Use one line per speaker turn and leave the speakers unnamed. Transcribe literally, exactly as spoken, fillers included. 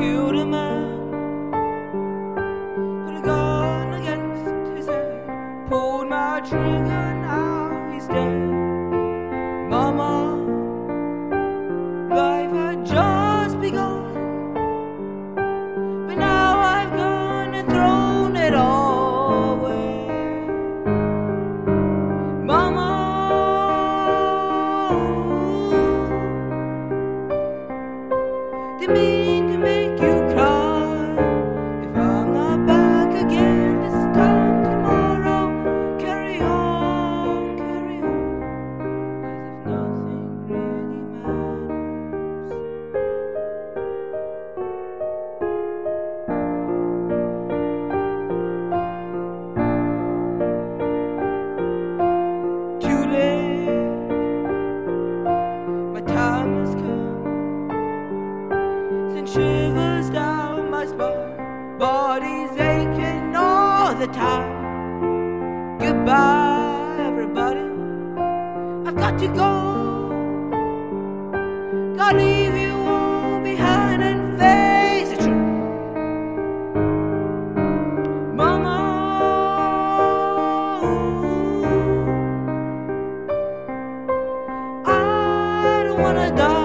killed a man, put a gun against his head, pulled my trigger, now he's dead. Mama, life had just begun, but now I've gone and thrown it all away. Mama, didn't mean to make you cry. If I'm not back again this time tomorrow, carry on, carry on, as if nothing really matters. Too late, my time has come. Send shivers down my spine, body's aching all the time. Goodbye, everybody, I've got to go. Gotta leave you all behind and face the truth. Mama, I don't wanna die.